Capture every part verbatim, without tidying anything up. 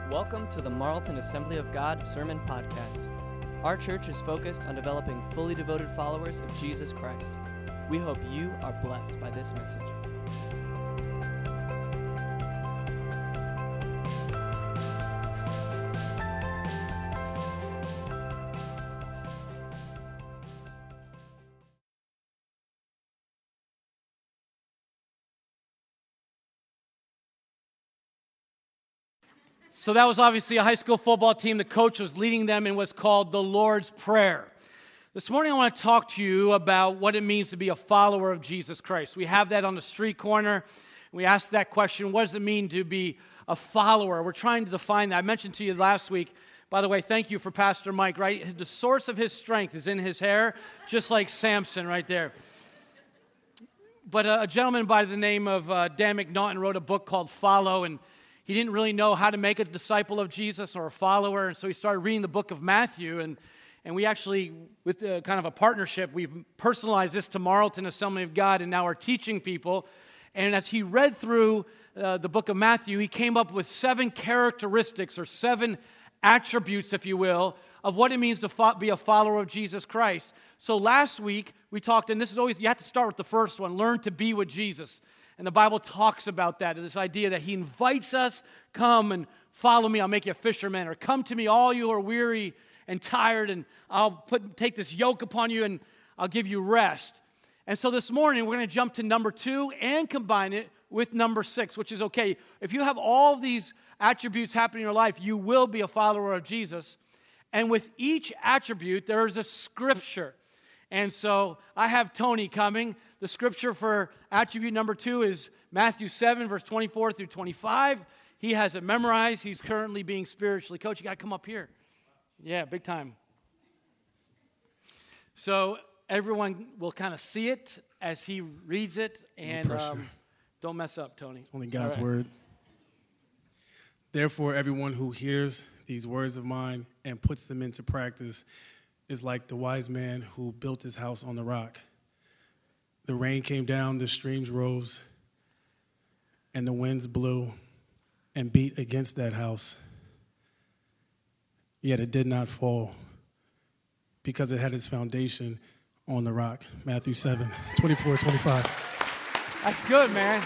Welcome to the Marlton Assembly of God Sermon Podcast. Our church is focused on developing fully devoted followers of Jesus Christ. We hope you are blessed by this message. So that was obviously a high school football team. The coach was leading them in what's called the Lord's Prayer. This morning I want to talk to you about what it means to be a follower of Jesus Christ. We have that on the street corner. We asked that question, what does it mean to be a follower? We're trying to define that. I mentioned to you last week, by the way, thank you for Pastor Mike, right? The source of his strength is in his hair, just like Samson right there. But a, a gentleman by the name of uh, Dan McNaughton wrote a book called Follow, and he didn't really know how to make a disciple of Jesus or a follower, and so he started reading the book of Matthew, and, and we actually, with uh, kind of a partnership, we've personalized this to Marlton Assembly of God, and now are teaching people. And as he read through uh, the book of Matthew, he came up with seven characteristics or seven attributes, if you will, of what it means to fo- be a follower of Jesus Christ. So last week, we talked, and this is always, you have to start with the first one, learn to be with Jesus. And the Bible talks about that, this idea that he invites us, come and follow me, I'll make you a fisherman, or come to me, all you who are weary and tired, and I'll put take this yoke upon you, and I'll give you rest. And so this morning, we're going to jump to number two and combine it with number six, which is okay. If you have all of these attributes happening in your life, you will be a follower of Jesus. And with each attribute, there is a scripture. And so I have Tony coming. The scripture for attribute number two is Matthew seven, verse twenty-four through twenty-five. He has it memorized. He's currently being spiritually coached. You got to come up here. Yeah, big time. So everyone will kind of see it as he reads it. And No um, don't mess up, Tony. Only God's right. word. Therefore, everyone who hears these words of mine and puts them into practice is like the wise man who built his house on the rock. The rain came down, the streams rose, and the winds blew and beat against that house. Yet it did not fall because it had its foundation on the rock. Matthew seven, twenty-four, twenty-five. That's good, man.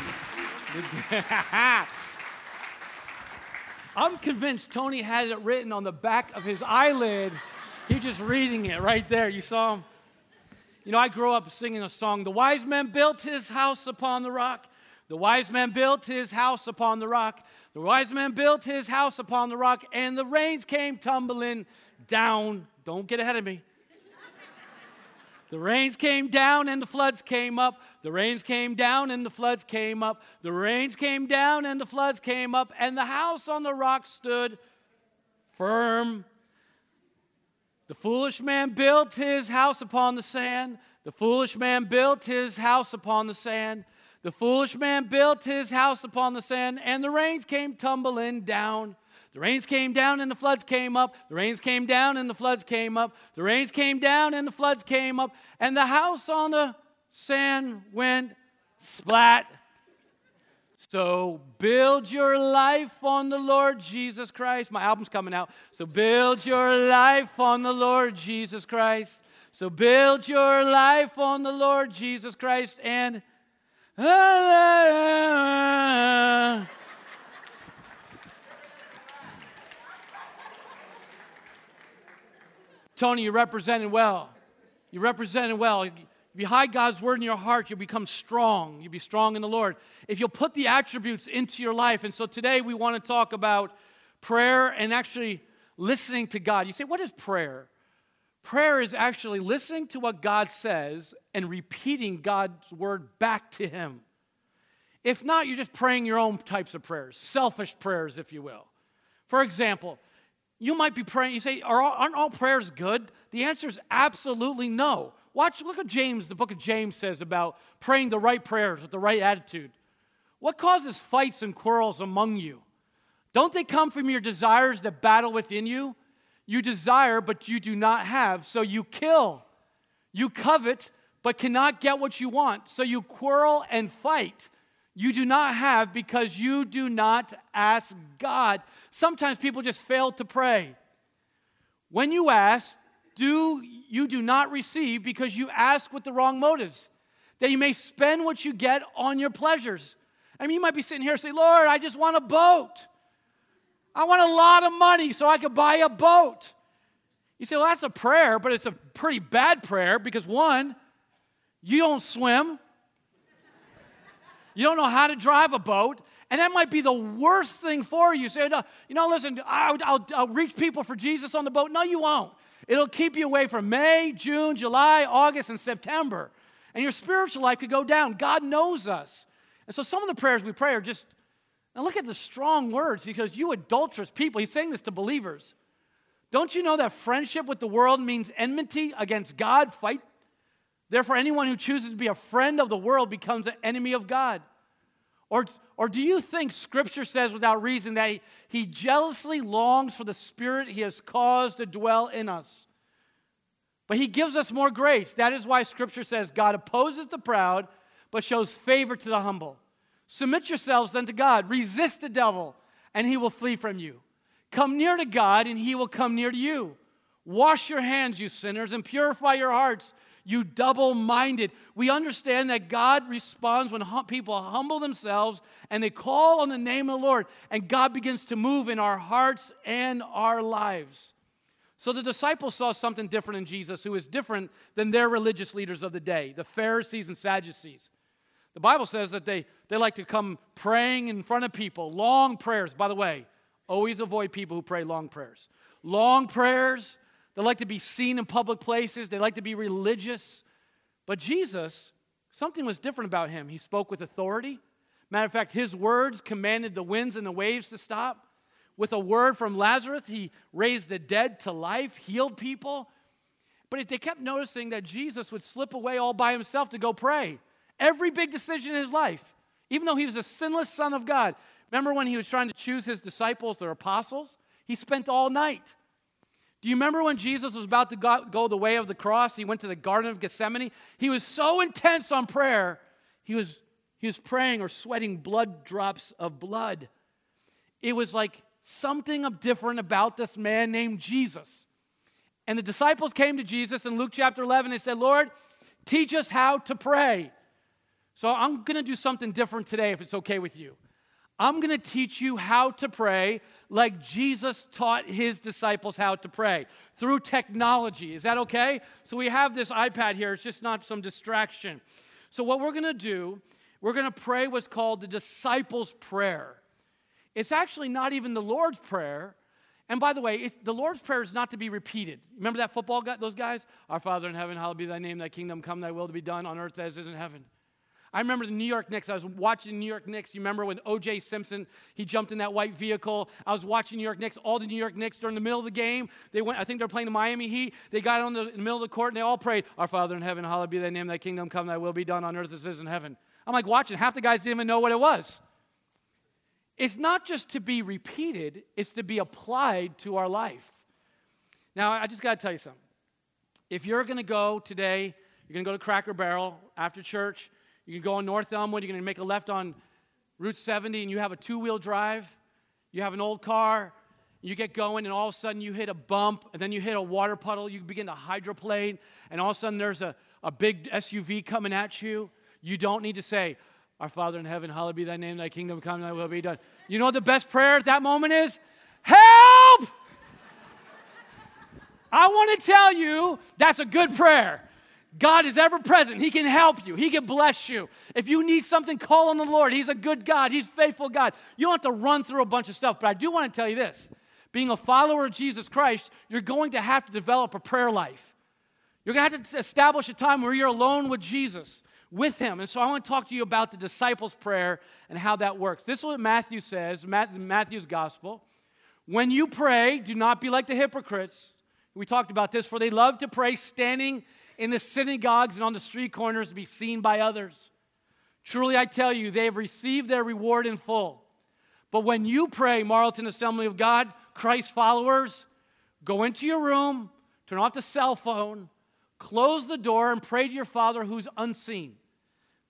I'm convinced Tony has it written on the back of his eyelid. He's just reading it right there. You saw him? You know, I grew up singing a song, the wise man built his house upon the rock. The wise man built his house upon the rock. The wise man built his house upon the rock, and the rains came tumbling down. Don't get ahead of me. The rains came down and the floods came up. The rains came down and the floods came up. The rains came down and the floods came up, and the house on the rock stood firm. The foolish man built his house upon the sand. The foolish man built his house upon the sand. The foolish man built his house upon the sand, and the rains came tumbling down. The rains came down and the floods came up. The rains came down and the floods came up. The rains came down and the floods came up, and the house on the sand went splat. So build your life on the Lord Jesus Christ. My album's coming out. So build your life on the Lord Jesus Christ. So build your life on the Lord Jesus Christ. And Tony, you're representing well. You're representing well. If you hide God's word in your heart, you'll become strong. You'll be strong in the Lord. If you'll put the attributes into your life. And so today we want to talk about prayer and actually listening to God. You say, what is prayer? Prayer is actually listening to what God says and repeating God's word back to him. If not, you're just praying your own types of prayers, selfish prayers, if you will. For example, you might be praying, you say, Are all, aren't all prayers good? The answer is absolutely no. Watch, look at James, the book of James says about praying the right prayers with the right attitude. What causes fights and quarrels among you? Don't they come from your desires that battle within you? You desire, but you do not have, so you kill. You covet, but cannot get what you want, so you quarrel and fight. You do not have because you do not ask God. Sometimes people just fail to pray. When you ask, do you do not receive because you ask with the wrong motives, that you may spend what you get on your pleasures. I mean, you might be sitting here and say, Lord, I just want a boat. I want a lot of money so I could buy a boat. You say, well, that's a prayer, but it's a pretty bad prayer because, one, you don't swim. You don't know how to drive a boat, and that might be the worst thing for you. You say, no, you know, listen, I'll, I'll, I'll reach people for Jesus on the boat. No, you won't. It'll keep you away from May, June, July, August, and September. And your spiritual life could go down. God knows us. And so some of the prayers we pray are just, now look at the strong words. He goes, you adulterous people. He's saying this to believers. Don't you know that friendship with the world means enmity against God? Fight. Therefore, anyone who chooses to be a friend of the world becomes an enemy of God. Or, or do you think Scripture says without reason that he, he jealously longs for the Spirit he has caused to dwell in us? But he gives us more grace. That is why Scripture says God opposes the proud, but shows favor to the humble. Submit yourselves then to God. Resist the devil, and he will flee from you. Come near to God, and he will come near to you. Wash your hands, you sinners, and purify your hearts, you double-minded. We understand that God responds when hum- people humble themselves and they call on the name of the Lord, and God begins to move in our hearts and our lives. So the disciples saw something different in Jesus, who is different than their religious leaders of the day, the Pharisees and Sadducees. The Bible says that they, they like to come praying in front of people, long prayers. By the way, always avoid people who pray long prayers. Long prayers. They like to be seen in public places. They like to be religious. But Jesus, something was different about him. He spoke with authority. Matter of fact, his words commanded the winds and the waves to stop. With a word from Lazarus, he raised the dead to life, healed people. But they kept noticing that Jesus would slip away all by himself to go pray. Every big decision in his life, even though he was a sinless Son of God. Remember when he was trying to choose his disciples, their apostles? He spent all night. Do you remember when Jesus was about to go, go the way of the cross? He went to the Garden of Gethsemane. He was so intense on prayer, he was, he was praying or sweating blood drops of blood. It was like something different about this man named Jesus. And the disciples came to Jesus in Luke chapter eleven. They said, Lord, teach us how to pray. So I'm going to do something different today, if it's okay with you. I'm going to teach you how to pray like Jesus taught his disciples how to pray, through technology. Is that okay? So we have this iPad here. It's just not some distraction. So what we're going to do, we're going to pray what's called the disciples' prayer. It's actually not even the Lord's Prayer. And by the way, it's, the Lord's Prayer is not to be repeated. Remember that football guy, those guys? Our Father in heaven, hallowed be thy name, thy kingdom come, thy will to be done on earth as it is in heaven. I remember the New York Knicks. I was watching New York Knicks. You remember when O J Simpson, he jumped in that white vehicle. I was watching New York Knicks. All the New York Knicks during the middle of the game, they went, I think they were playing the Miami Heat. They got on the, in the middle of the court and they all prayed, Our Father in heaven, hallowed be thy name, thy kingdom come, thy will be done on earth as it is in heaven. I'm like watching. Half the guys didn't even know what it was. It's not just to be repeated, it's to be applied to our life. Now, I just got to tell you something. If you're going to go today, you're going to go to Cracker Barrel after church, you can go on North Elmwood, you're going to make a left on Route seventy, and you have a two-wheel drive, you have an old car, you get going, and all of a sudden you hit a bump, and then you hit a water puddle, you begin to hydroplane, and all of a sudden there's a, a big S U V coming at you. You don't need to say, Our Father in heaven, hallowed be thy name, thy kingdom come, thy will be done. You know what the best prayer at that moment is? Help! I want to tell you, that's a good prayer. God is ever present. He can help you. He can bless you. If you need something, call on the Lord. He's a good God. He's a faithful God. You don't have to run through a bunch of stuff, but I do want to tell you this. Being a follower of Jesus Christ, you're going to have to develop a prayer life. You're going to have to establish a time where you're alone with Jesus, with him. And so I want to talk to you about the disciples' prayer and how that works. This is what Matthew says, Matthew's gospel. When you pray, do not be like the hypocrites. We talked about this, for they love to pray standing in the synagogues and on the street corners to be seen by others. Truly, I tell you, they have received their reward in full. But when you pray, Marlton Assembly of God, Christ followers, go into your room, turn off the cell phone, close the door, and pray to your Father who's unseen.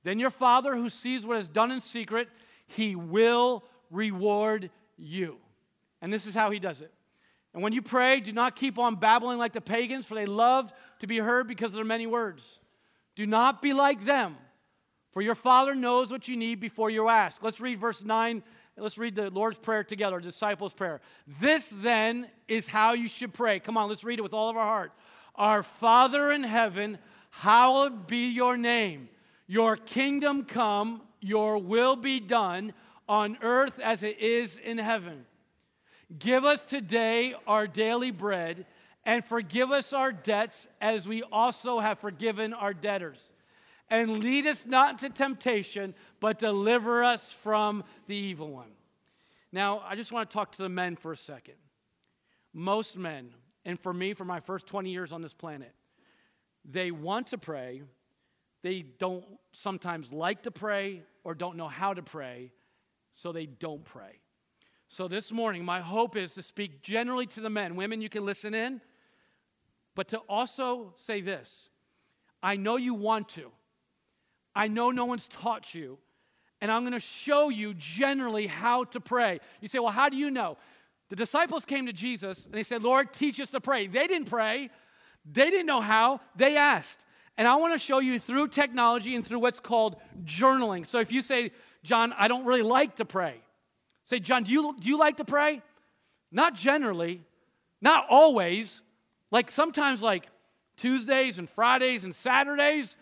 Then your Father who sees what is done in secret, he will reward you. And this is how he does it. And when you pray, do not keep on babbling like the pagans, for they love to be heard because of their many words. Do not be like them, for your Father knows what you need before you ask. Let's read verse nine. Let's read the Lord's Prayer together, the disciples' prayer. This then is how you should pray. Come on, let's read it with all of our heart. Our Father in heaven, hallowed be your name. Your kingdom come, your will be done on earth as it is in heaven. Give us today our daily bread, and forgive us our debts as we also have forgiven our debtors. And lead us not into temptation, but deliver us from the evil one. Now, I just want to talk to the men for a second. Most men, and for me, for my first twenty years on this planet, they want to pray. They don't sometimes like to pray or don't know how to pray, so they don't pray. So this morning, my hope is to speak generally to the men. Women, you can listen in, but to also say this. I know you want to. I know no one's taught you, and I'm going to show you generally how to pray. You say, well, how do you know? The disciples came to Jesus, and they said, Lord, teach us to pray. They didn't pray. They didn't know how. They asked. And I want to show you through technology and through what's called journaling. So if you say, John, I don't really like to pray. Say, John, do you, do you like to pray? Not generally. Not always. Like sometimes like Tuesdays and Fridays and Saturdays.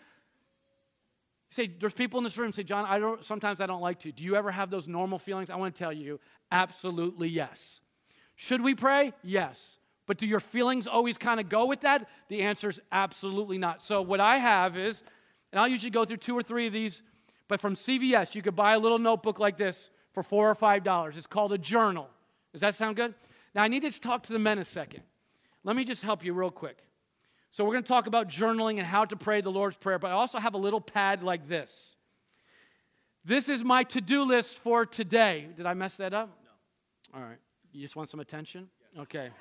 You say, there's people in this room say, John, I don't, sometimes I don't like to. Do you ever have those normal feelings? I want to tell you, absolutely yes. Should we pray? Yes. But do your feelings always kind of go with that? The answer is absolutely not. So what I have is, and I'll usually go through two or three of these, but from C V S, you could buy a little notebook like this for four or five dollars. It's called a journal. Does that sound good? Now, I need to talk to the men a second. Let me just help you real quick. So we're going to talk about journaling and how to pray the Lord's Prayer, but I also have a little pad like this. This is my to-do list for today. Did I mess that up? No. All right. You just want some attention? Yes. Okay.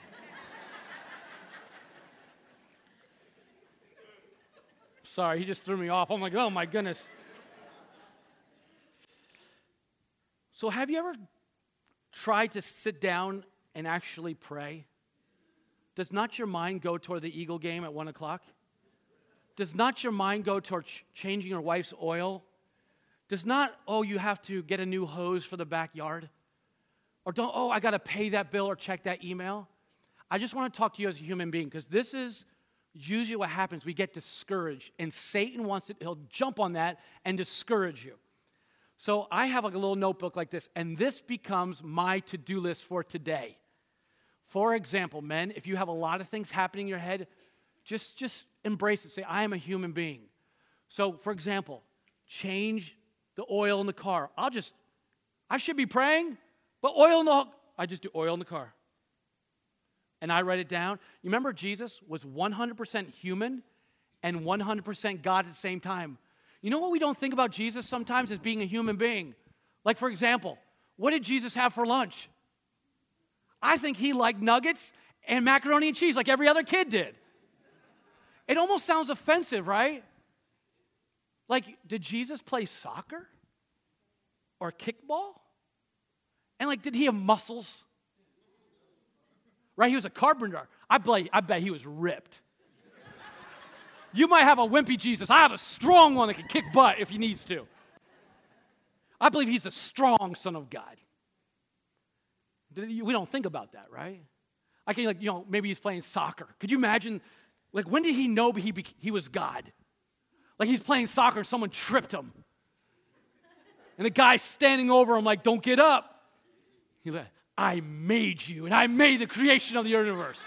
Sorry, he just threw me off. I'm like, oh my goodness. So have you ever tried to sit down and actually pray? Does not your mind go toward the Eagle game at one o'clock? Does not your mind go toward ch- changing your wife's oil? Does not, oh, you have to get a new hose for the backyard? Or don't, oh, I got to pay that bill or check that email? I just want to talk to you as a human being because this is usually what happens. We get discouraged, and Satan wants to, he'll jump on that and discourage you. So I have like a little notebook like this, and this becomes my to-do list for today. For example, men, if you have a lot of things happening in your head, just, just embrace it. Say, I am a human being. So, for example, change the oil in the car. I'll just, I should be praying, but oil in the, I just do oil in the car. And I write it down. You remember Jesus was one hundred percent human and one hundred percent God at the same time. You know what we don't think about Jesus sometimes as being a human being? Like, for example, what did Jesus have for lunch? I think he liked nuggets and macaroni and cheese like every other kid did. It almost sounds offensive, right? Like, did Jesus play soccer or kickball? And like, did he have muscles? Right, he was a carpenter. I bet, I bet he was ripped. You might have a wimpy Jesus. I have a strong one that can kick butt if he needs to. I believe he's a strong Son of God. We don't think about that, right? I can, like, you know, maybe he's playing soccer. Could you imagine, like, when did he know he, be, he was God? Like, he's playing soccer and someone tripped him. And the guy's standing over him like, don't get up. He's like, I made you, and I made the creation of the universe.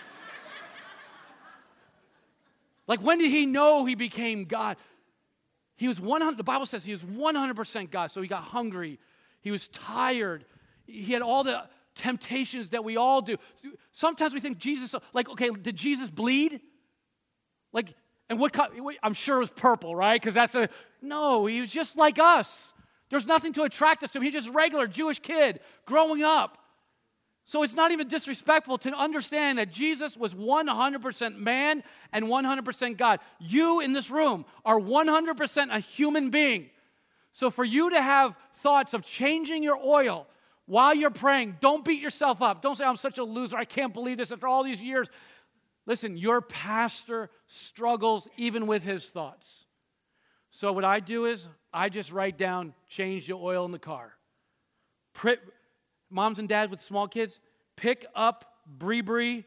Like, when did he know he became God? He was one hundred, the Bible says he was one hundred percent God, so he got hungry. He was tired. He had all the temptations that we all do. Sometimes we think Jesus, like, okay, did Jesus bleed? Like, and what color? I'm sure it was purple, right? Because that's a, no, he was just like us. There's nothing to attract us to him. He's just a regular Jewish kid growing up. So it's not even disrespectful to understand that Jesus was one hundred percent man and one hundred percent God. You in this room are one hundred percent a human being. So for you to have thoughts of changing your oil while you're praying, don't beat yourself up. Don't say, I'm such a loser. I can't believe this after all these years. Listen, your pastor struggles even with his thoughts. So what I do is I just write down, change the oil in the car. Pri- Moms and dads with small kids, pick up Bree Bree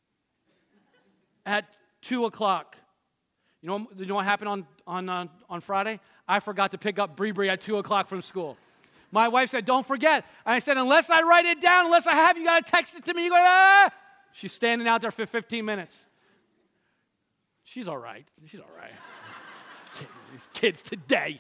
at two o'clock. You know, you know what happened on, on, uh, on Friday? I forgot to pick up Bree Bree at two o'clock from school. My wife said, don't forget. And I said, unless I write it down, unless I have, you got to text it to me. You go, ah! She's standing out there for fifteen minutes. She's all right. She's all right. These kids today.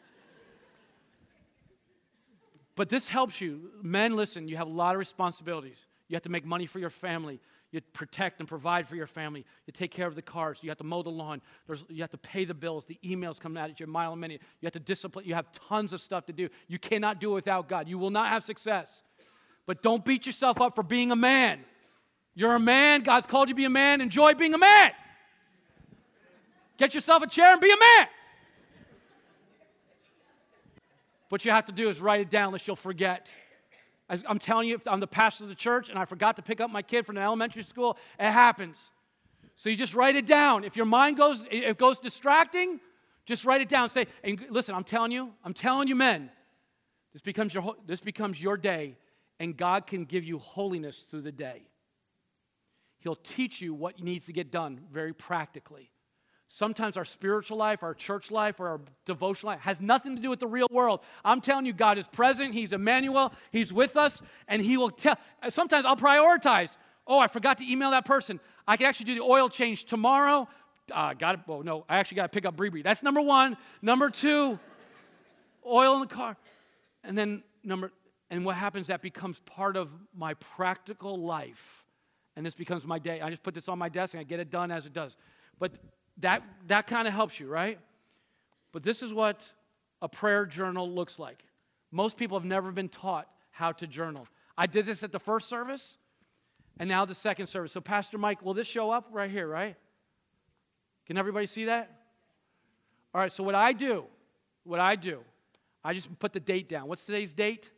But this helps you. Men, listen, you have a lot of responsibilities. You have to make money for your family. You protect and provide for your family. You take care of the cars. You have to mow the lawn. There's, you have to pay the bills. The emails come at you a mile a minute. You have to discipline. You have tons of stuff to do. You cannot do it without God. You will not have success. But don't beat yourself up for being a man. You're a man. God's called you to be a man. Enjoy being a man. Get yourself a chair and be a man. What you have to do is write it down, unless you'll forget. I'm telling you, if I'm the pastor of the church and I forgot to pick up my kid from the elementary school, it happens. So you just write it down. If your mind goes, it goes distracting, just write it down. Say, and listen, I'm telling you, I'm telling you, men, this becomes your this becomes your day, and God can give you holiness through the day. He'll teach you what needs to get done very practically. Sometimes our spiritual life, our church life, or our devotional life has nothing to do with the real world. I'm telling you, God is present. He's Emmanuel. He's with us, and He will tell. Sometimes I'll prioritize. Oh, I forgot to email that person. I can actually do the oil change tomorrow. Uh, got it. Oh, no, I actually got to pick up Bree Bree. That's number one. Number two, oil in the car. And then number, and what happens, that becomes part of my practical life. And this becomes my day. I just put this on my desk, and I get it done as it does. But That, that kind of helps you, right? But this is what a prayer journal looks like. Most people have never been taught how to journal. I did this at the first service, and now the second service. So, Pastor Mike, will this show up right here, right? Can everybody see that? All right, so what I do, what I do, I just put the date down. What's today's date?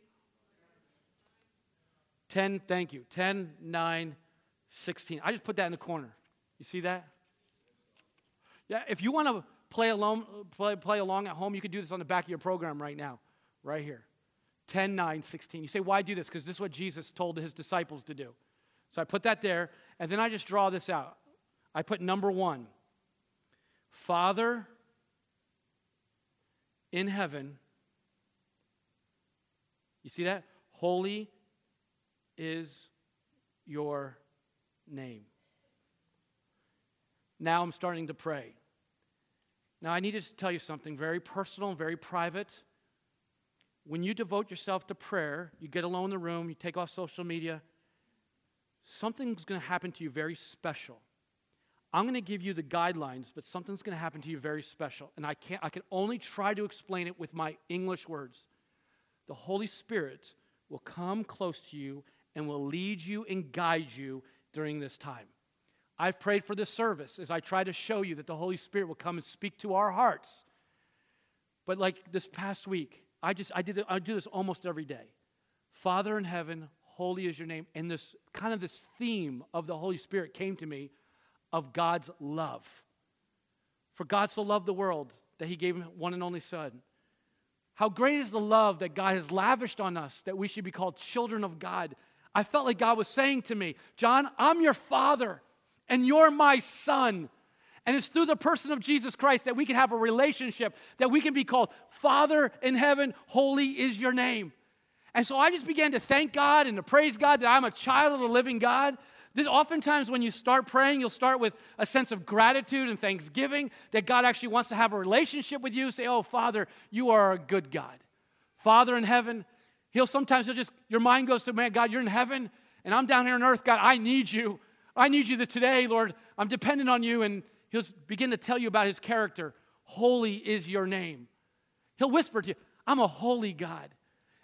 ten, thank you, ten, nine, sixteen. I just put that in the corner. You see that? Yeah, if you want to play along, play, play along at home, you can do this on the back of your program right now, right here. ten, nine, sixteen. You say, why do this? Because this is what Jesus told his disciples to do. So I put that there, and then I just draw this out. I put number one, Father in heaven. You see that? Holy is your name. Now I'm starting to pray. Now I need to tell you something very personal and very private. When you devote yourself to prayer, you get alone in the room, you take off social media, something's going to happen to you very special. I'm going to give you the guidelines, but something's going to happen to you very special. And I can't I can only try to explain it with my English words. The Holy Spirit will come close to you and will lead you and guide you during this time. I've prayed for this service as I try to show you that the Holy Spirit will come and speak to our hearts. But like this past week, I just I did I do this almost every day. Father in heaven, holy is your name. And this kind of this theme of the Holy Spirit came to me of God's love. For God so loved the world that he gave him one and only Son. How great is the love that God has lavished on us that we should be called children of God. I felt like God was saying to me, John, I'm your father. And you're my son. And it's through the person of Jesus Christ that we can have a relationship, that we can be called Father in heaven, holy is your name. And so I just began to thank God and to praise God that I'm a child of the living God. This, oftentimes when you start praying, you'll start with a sense of gratitude and thanksgiving that God actually wants to have a relationship with you. Say, oh, Father, you are a good God. Father in heaven, he'll sometimes he'll just, your mind goes to, man, God, you're in heaven, and I'm down here on earth. God, I need you. I need you today, Lord. I'm dependent on you. And he'll begin to tell you about his character. Holy is your name. He'll whisper to you, I'm a holy God.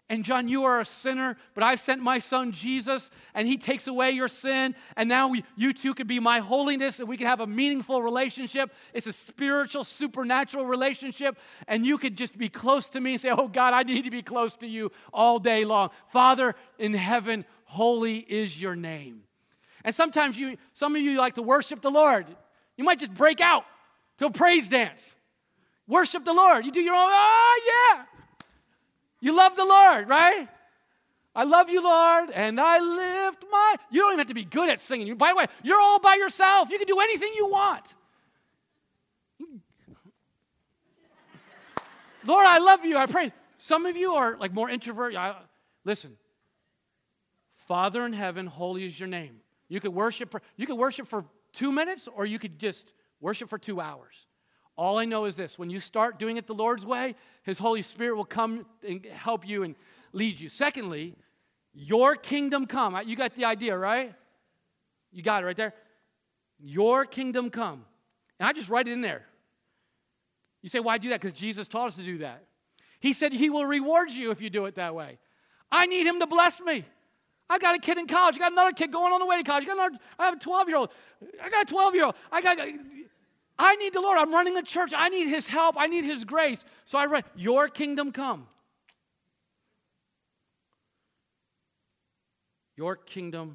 And John, you are a sinner, but I've sent my son Jesus, and he takes away your sin, and now we, you two can be my holiness, and we can have a meaningful relationship. It's a spiritual, supernatural relationship, and you could just be close to me and say, oh, God, I need to be close to you all day long. Father in heaven, holy is your name. And sometimes you, some of you like to worship the Lord. You might just break out to a praise dance. Worship the Lord. You do your own, oh, yeah. You love the Lord, right? I love you, Lord, and I lift my... You don't even have to be good at singing. By the way, you're all by yourself. You can do anything you want. Lord, I love you. I pray. Some of you are like more introvert. I, listen, Father in heaven, holy is your name. You could worship. You could worship for two minutes, or you could just worship for two hours. All I know is this, when you start doing it the Lord's way, His Holy Spirit will come and help you and lead you. Secondly, your kingdom come. You got the idea, right? You got it right there. Your kingdom come. And I just write it in there. You say, why do that? Because Jesus taught us to do that. He said He will reward you if you do it that way. I need Him to bless me. I got a kid in college. I got another kid going on the way to college. I, got another, I have a twelve-year-old. I got a twelve-year-old. I got... I need the Lord. I'm running a church. I need His help. I need His grace. So I write, your kingdom come. Your kingdom,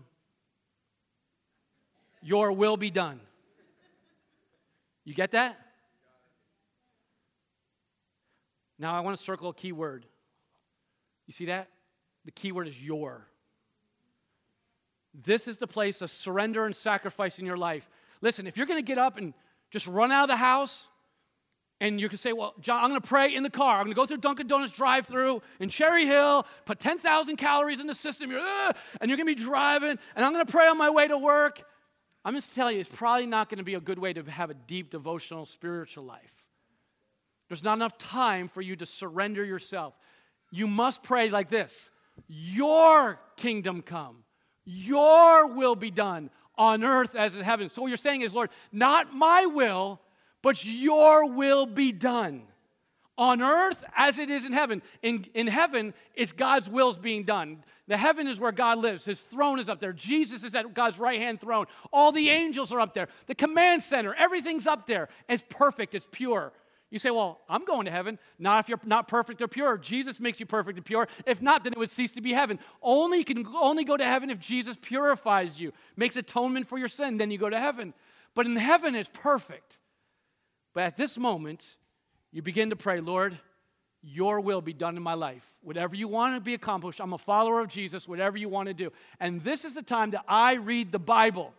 your will be done. You get that? Now I want to circle a key word. You see that? The key word is your. This is the place of surrender and sacrifice in your life. Listen, if you're going to get up and just run out of the house, and you can say, well, John, I'm going to pray in the car. I'm going to go through Dunkin' Donuts drive-thru in Cherry Hill, put ten thousand calories in the system, you're, uh, and you're going to be driving, and I'm going to pray on my way to work. I'm just telling you, it's probably not going to be a good way to have a deep devotional spiritual life. There's not enough time for you to surrender yourself. You must pray like this: your kingdom come, your will be done on earth as in heaven. So what you're saying is, Lord, not my will, but your will be done on earth as it is in heaven. In, in heaven, it's God's will's being done. The heaven is where God lives. His throne is up there. Jesus is at God's right-hand throne. All the angels are up there. The command center, everything's up there. It's perfect. It's pure. You say, well, I'm going to heaven. Not if you're not perfect or pure. Jesus makes you perfect and pure. If not, then it would cease to be heaven. Only you can only go to heaven if Jesus purifies you, makes atonement for your sin, then you go to heaven. But in heaven, it's perfect. But at this moment, you begin to pray, Lord, your will be done in my life. Whatever you want to be accomplished, I'm a follower of Jesus, whatever you want to do. And this is the time that I read the Bible.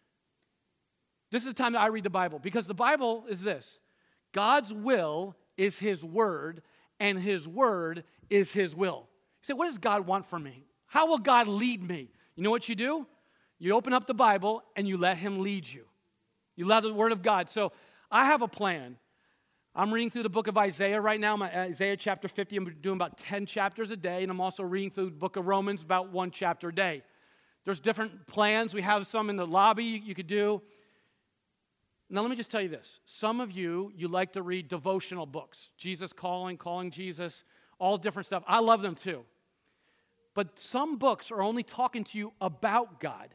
This is the time that I read the Bible, because the Bible is this: God's will is His word, and His word is His will. You say, what does God want from me? How will God lead me? You know what you do? You open up the Bible, and you let Him lead you. You let the word of God. So I have a plan. I'm reading through the book of Isaiah right now. My Isaiah chapter fifty. I'm doing about ten chapters a day, and I'm also reading through the book of Romans about one chapter a day. There's different plans. We have some in the lobby you could do. Now, let me just tell you this. Some of you, you like to read devotional books. Jesus Calling, Calling Jesus, all different stuff. I love them too. But some books are only talking to you about God.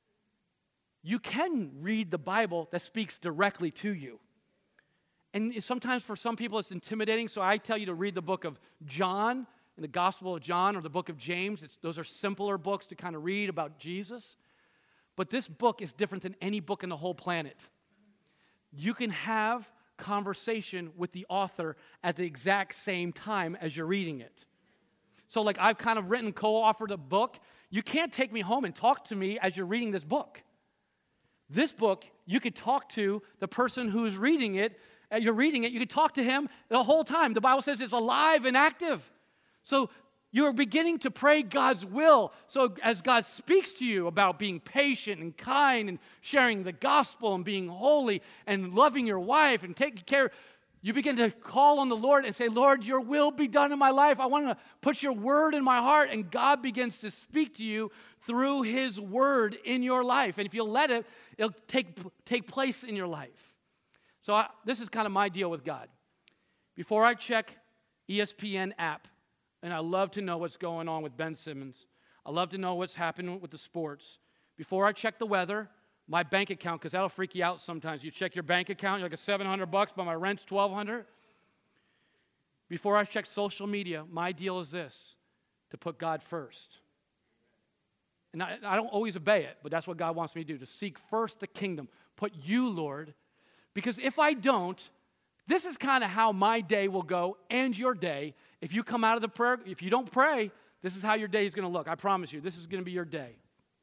You can read the Bible that speaks directly to you. And sometimes for some people it's intimidating, so I tell you to read the book of John, in the Gospel of John, or the book of James. It's, those are simpler books to kind of read about Jesus. But this book is different than any book in the whole planet. You can have conversation with the author at the exact same time as you're reading it. So like I've kind of written, co-authored a book. You can't take me home and talk to me as you're reading this book. This book, you could talk to the person who's reading it. You're reading it, you could talk to him the whole time. The Bible says it's alive and active. So you're beginning to pray God's will. So as God speaks to you about being patient and kind and sharing the gospel and being holy and loving your wife and taking care, you begin to call on the Lord and say, Lord, your will be done in my life. I want to put your word in my heart. And God begins to speak to you through His word in your life. And if you'll let it, it'll take, take place in your life. So I, this is kind of my deal with God. Before I check E S P N app, and I love to know what's going on with Ben Simmons. I love to know what's happening with the sports. Before I check the weather, my bank account, because that'll freak you out sometimes. You check your bank account, you're like a seven hundred bucks, but my rent's twelve hundred. Before I check social media, my deal is this, to put God first. And I, I don't always obey it, but that's what God wants me to do, to seek first the kingdom. Put you, Lord, because if I don't, this is kind of how my day will go and your day. If you come out of the prayer, if you don't pray, this is how your day is going to look. I promise you, this is going to be your day.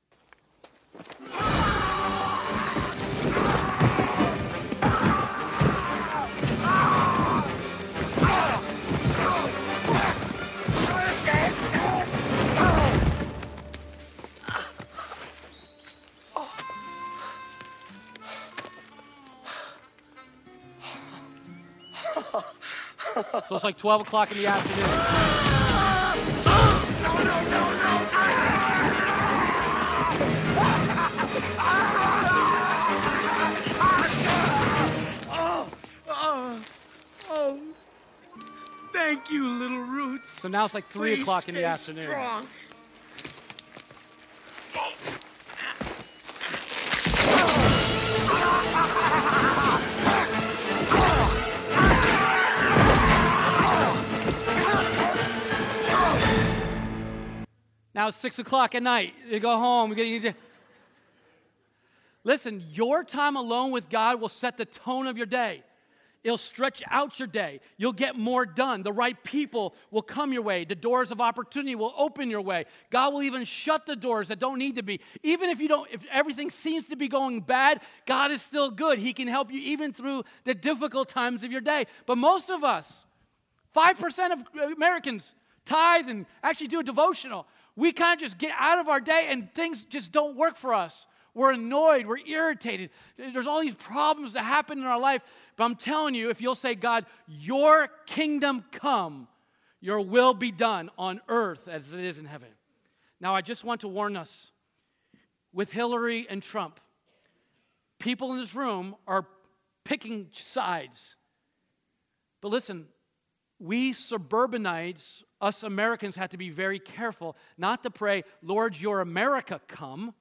So it's like twelve o'clock in the afternoon. No, no, no, no. Oh, oh, oh. Thank you, little Roots. So now it's like three Please o'clock in the afternoon. Strong. Now it's six o'clock at night. You go home. You get, Listen, your time alone with God will set the tone of your day. It'll stretch out your day. You'll get more done. The right people will come your way. The doors of opportunity will open your way. God will even shut the doors that don't need to be. Even if you don't, if everything seems to be going bad, God is still good. He can help you even through the difficult times of your day. But most of us, five percent of Americans tithe and actually do a devotional. We kind of just get out of our day and things just don't work for us. We're annoyed. We're irritated. There's all these problems that happen in our life. But I'm telling you, if you'll say, God, your kingdom come, your will be done on earth as it is in heaven. Now, I just want to warn us, with Hillary and Trump, people in this room are picking sides. But listen, we suburbanites, us Americans, have to be very careful not to pray, Lord, your America come,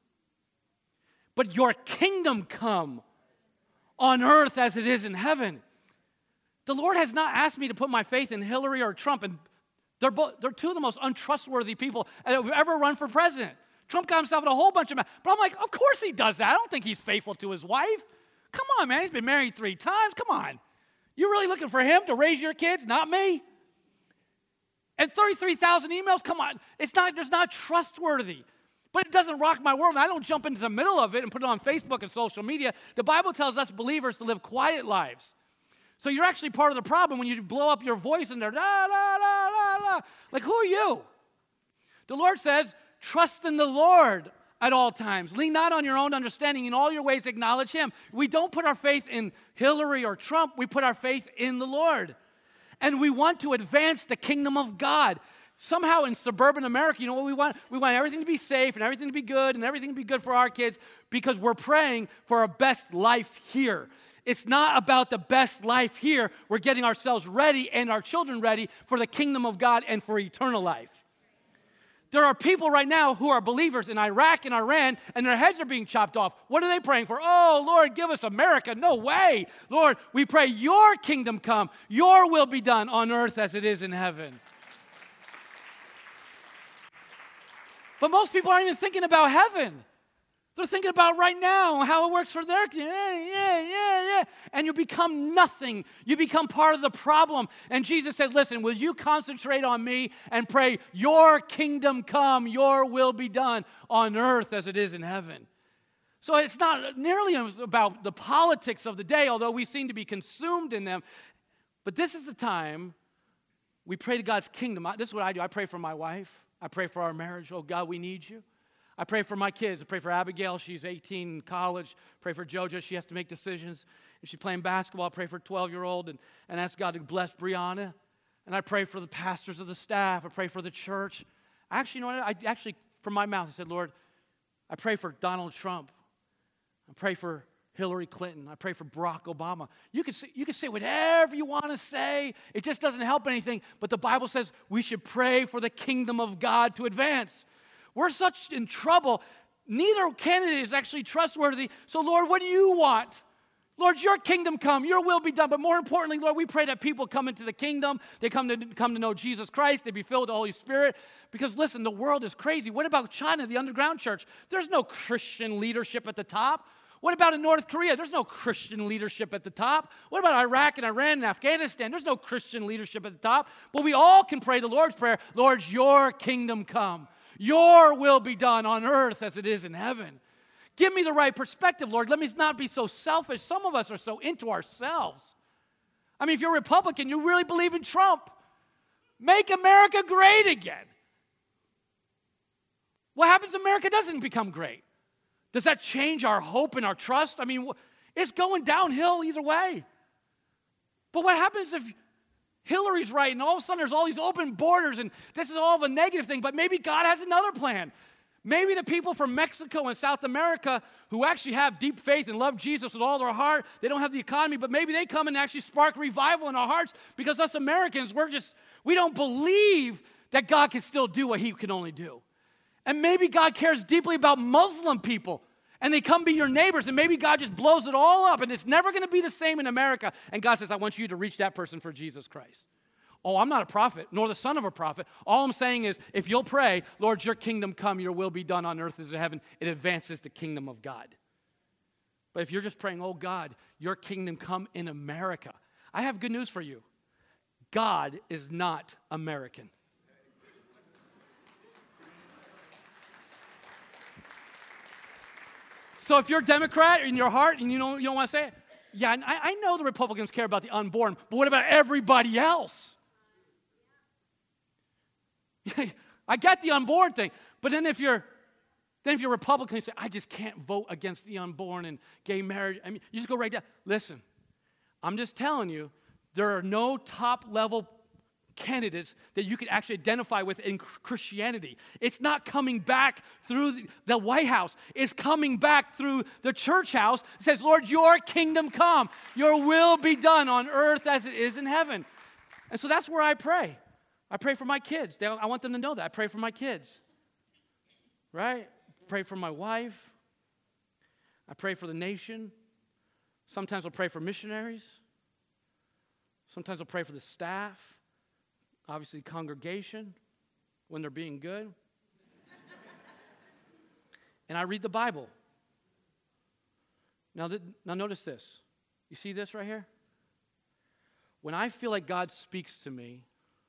but your kingdom come on earth as it is in heaven. The Lord has not asked me to put my faith in Hillary or Trump, and they're, both, they're two of the most untrustworthy people that have ever run for president. Trump got himself in a whole bunch of mess. But I'm like, of course he does that. I don't think he's faithful to his wife. Come on, man. He's been married three times. Come on. You're really looking for him to raise your kids, not me? And thirty-three thousand emails? Come on. It's not, it's not trustworthy. But it doesn't rock my world, and I don't jump into the middle of it and put it on Facebook and social media. The Bible tells us believers to live quiet lives. So you're actually part of the problem when you blow up your voice and they're la, la, la, la, la. Like, who are you? The Lord says, trust in the Lord at all times. Lean not on your own understanding. In all your ways acknowledge Him. We don't put our faith in Hillary or Trump. We put our faith in the Lord. And we want to advance the kingdom of God. Somehow in suburban America, you know what we want? We want everything to be safe and everything to be good and everything to be good for our kids because we're praying for a best life here. It's not about the best life here. We're getting ourselves ready and our children ready for the kingdom of God and for eternal life. There are people right now who are believers in Iraq and Iran, and their heads are being chopped off. What are they praying for? Oh, Lord, give us America. No way. Lord, we pray your kingdom come, your will be done on earth as it is in heaven. But most people aren't even thinking about heaven. They're thinking about right now, how it works for their kids. Yeah, yeah, yeah, yeah. And you become nothing. You become part of the problem. And Jesus said, listen, will you concentrate on me and pray, your kingdom come, your will be done on earth as it is in heaven. So it's not nearly about the politics of the day, although we seem to be consumed in them. But this is the time we pray to God's kingdom. This is what I do. I pray for my wife. I pray for our marriage. Oh, God, we need you. I pray for my kids. I pray for Abigail. She's eighteen in college. Pray for Jojo. She has to make decisions. If she's playing basketball, I pray for a twelve-year-old and, and ask God to bless Brianna. And I pray for the pastors of the staff. I pray for the church. Actually, you know what? I actually, from my mouth, I said, Lord, I pray for Donald Trump. I pray for Hillary Clinton. I pray for Barack Obama. You can say, you can say whatever you want to say. It just doesn't help anything. But the Bible says we should pray for the kingdom of God to advance. We're such in trouble. Neither candidate is actually trustworthy. So, Lord, what do you want? Lord, your kingdom come, your will be done. But more importantly, Lord, we pray that people come into the kingdom. They come to, come to know Jesus Christ. They be filled with the Holy Spirit. Because, listen, the world is crazy. What about China, the underground church? There's no Christian leadership at the top. What about in North Korea? There's no Christian leadership at the top. What about Iraq and Iran and Afghanistan? There's no Christian leadership at the top. But we all can pray the Lord's Prayer, Lord, your kingdom come. Your will be done on earth as it is in heaven. Give me the right perspective, Lord. Let me not be so selfish. Some of us are so into ourselves. I mean, if you're a Republican, you really believe in Trump. Make America great again. What happens if America doesn't become great? Does that change our hope and our trust? I mean, it's going downhill either way. But what happens if Hillary's right and all of a sudden there's all these open borders and this is all of a negative thing, but maybe God has another plan? Maybe the people from Mexico and South America who actually have deep faith and love Jesus with all their heart, they don't have the economy, but maybe they come and actually spark revival in our hearts because us Americans, we're just, we don't believe that God can still do what he can only do. And maybe God cares deeply about Muslim people and they come be your neighbors and maybe God just blows it all up and it's never going to be the same in America. And God says, I want you to reach that person for Jesus Christ. Oh, I'm not a prophet, nor the son of a prophet. All I'm saying is, if you'll pray, Lord, your kingdom come, your will be done on earth as in heaven, it advances the kingdom of God. But if you're just praying, oh God, your kingdom come in America, I have good news for you. God is not American. So if you're a Democrat in your heart and you don't, you don't want to say it, yeah, I, I know the Republicans care about the unborn, but what about everybody else? I get the unborn thing, but then if you're then if you're Republican, you say, I just can't vote against the unborn and gay marriage. I mean, you just go right down. Listen, I'm just telling you, there are no top-level candidates that you could actually identify with in Christianity. It's not coming back through the White House. It's coming back through the church house. It says, Lord, your kingdom come. Your will be done on earth as it is in heaven. And so that's where I pray. I pray for my kids. They, I want them to know that. I pray for my kids. Right? Pray for my wife. I pray for the nation. Sometimes I'll pray for missionaries. Sometimes I'll pray for the staff. Obviously, congregation, when they're being good. And I read the Bible. Now, th- now notice this. You see this right here? When I feel like God speaks to me,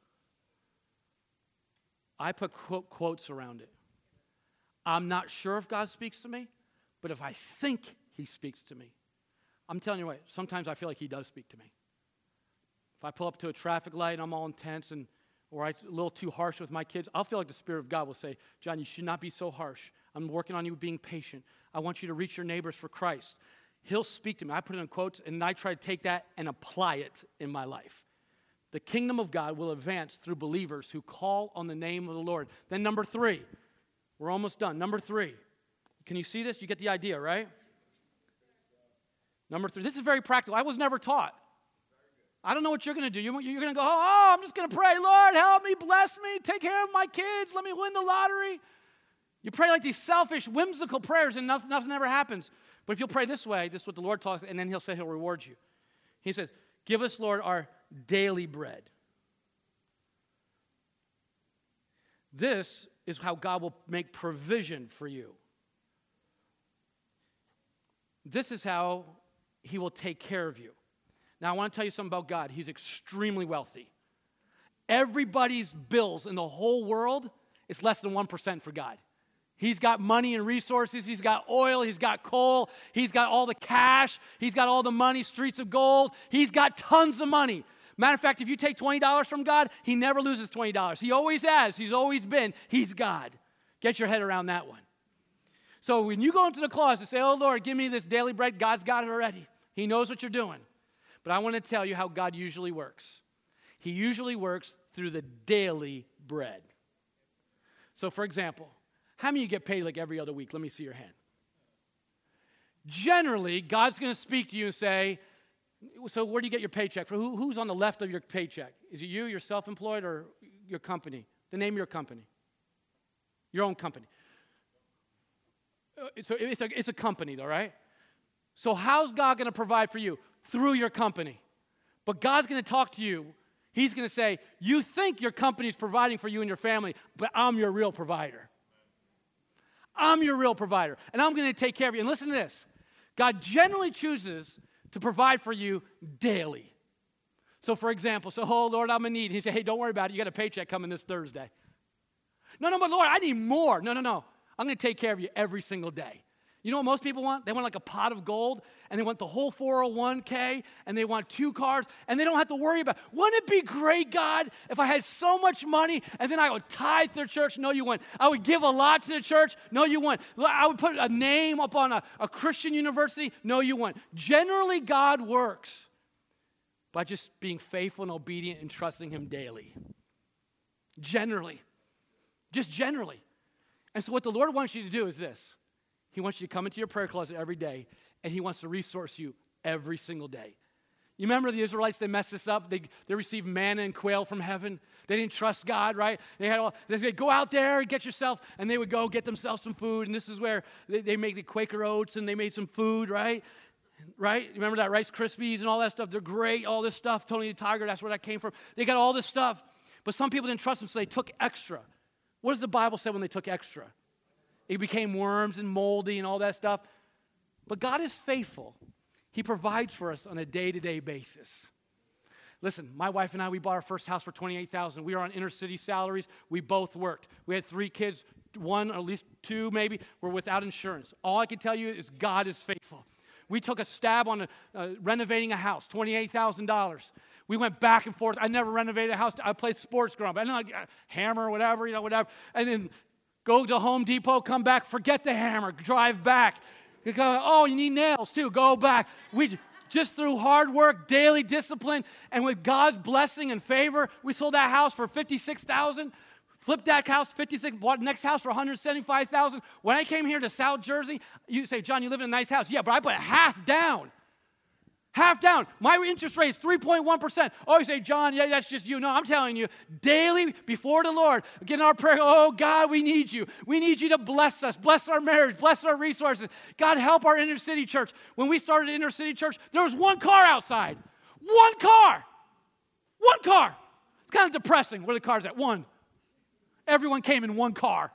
I put quote, quotes around it. I'm not sure if God speaks to me, but if I think he speaks to me, I'm telling you what, sometimes I feel like he does speak to me. If I pull up to a traffic light and I'm all intense and or I'm a little too harsh with my kids, I'll feel like the Spirit of God will say, John, you should not be so harsh. I'm working on you being patient. I want you to reach your neighbors for Christ. He'll speak to me. I put it in quotes, and I try to take that and apply it in my life. The kingdom of God will advance through believers who call on the name of the Lord. Then number three, we're almost done. Number three, can you see this? You get the idea, right? Number three, this is very practical. I was never taught. I don't know what you're going to do. You're, you're going to go, oh, I'm just going to pray, Lord, help me, bless me, take care of my kids, let me win the lottery. You pray like these selfish, whimsical prayers, and nothing, nothing ever happens. But if you'll pray this way, this is what the Lord talks, and then he'll say he'll reward you. He says, give us, Lord, our daily bread. This is how God will make provision for you. This is how he will take care of you. Now, I want to tell you something about God. He's extremely wealthy. Everybody's bills in the whole world is less than one percent for God. He's got money and resources. He's got oil. He's got coal. He's got all the cash. He's got all the money, streets of gold. He's got tons of money. Matter of fact, if you take twenty dollars from God, he never loses twenty dollars. He always has. He's always been. He's God. Get your head around that one. So when you go into the closet and say, oh, Lord, give me this daily bread, God's got it already. He knows what you're doing. But I want to tell you how God usually works. He usually works through the daily bread. So, for example, how many of you get paid like every other week? Let me see your hand. generally, God's going to speak to you and say, so where do you get your paycheck? For who, who's on the left of your paycheck? Is it you, your self-employed, or your company? The name of your company. Your own company. So it's a, it's a company, though, right? So how's God going to provide for you? Through your company. But God's going to talk to you. He's going to say, you think your company is providing for you and your family, but I'm your real provider. I'm your real provider, and I'm going to take care of you. And listen to this. God generally chooses to provide for you daily. So, for example, so, oh, Lord, I'm in need. He said, hey, don't worry about it. You got a paycheck coming this Thursday. No, no, but Lord, I need more. No, no, no. I'm going to take care of you every single day. You know what most people want? They want like a pot of gold, and they want the whole four oh one k, and they want two cars, and they don't have to worry about it. Wouldn't it be great, God, if I had so much money, and then I would tithe to the church? No, you wouldn't. I would give a lot to the church? No, you wouldn't. I would put a name up on a, a Christian university? No, you wouldn't. Generally, God works by just being faithful and obedient and trusting Him daily. Generally. Just generally. And so what the Lord wants you to do is this. He wants you to come into your prayer closet every day, and He wants to resource you every single day. You remember the Israelites, they messed this up. They, they received manna and quail from heaven. They didn't trust God, right? They had all, they said, go out there and get yourself, and they would go get themselves some food, and this is where they, they make the Quaker Oats, and they made some food, right? Right? Remember that Rice Krispies and all that stuff? They're great, all this stuff. Tony the Tiger, that's where that came from. They got all this stuff, but some people didn't trust them, so they took extra. What does the Bible say when they took extra? It became worms and moldy and all that stuff. But God is faithful. He provides for us on a day-to-day basis. Listen, my wife and I, we bought our first house for twenty-eight thousand dollars. We were on inner city salaries. We both worked. We had three kids, one or at least two maybe, were without insurance. All I can tell you is God is faithful. We took a stab on a, uh, renovating a house, twenty-eight thousand dollars. We went back and forth. I never renovated a house. I played sports growing up. I didn't like uh, hammer, whatever, you know, whatever. And then go to Home Depot, come back, forget the hammer, drive back. You go, oh, you need nails too, go back. We just through hard work, daily discipline, and with God's blessing and favor, we sold that house for fifty-six thousand dollars. Flipped that house, fifty-six, bought next house for one hundred seventy-five thousand dollars. When I came here to South Jersey, you say, John, you live in a nice house. Yeah, but I put half down. Half down. My interest rate is three point one percent. Oh, you say, John, yeah, that's just you. No, I'm telling you, daily before the Lord, getting our prayer, oh, God, we need you. We need you to bless us, bless our marriage, bless our resources. God, help our inner city church. When we started inner city church, there was one car outside. One car. One car. It's kind of depressing where the car's at. One. Everyone came in one car.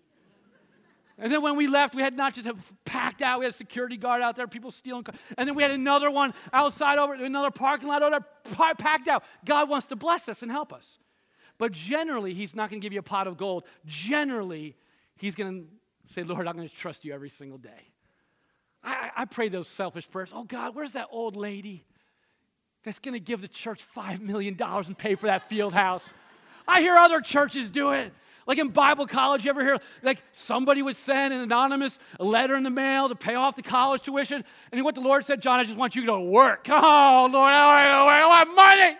And then when we left, we had not just packed out. We had a security guard out there, people stealing cars. And then we had another one outside over, another parking lot over there, packed out. God wants to bless us and help us. But generally, He's not going to give you a pot of gold. Generally, He's going to say, Lord, I'm going to trust you every single day. I, I pray those selfish prayers. Oh, God, where's that old lady that's going to give the church five million dollars and pay for that field house? I hear other churches do it. Like in Bible college, you ever hear, like somebody would send an anonymous letter in the mail to pay off the college tuition, and what the Lord said, John, I just want you to go to work. Oh, Lord, I want money.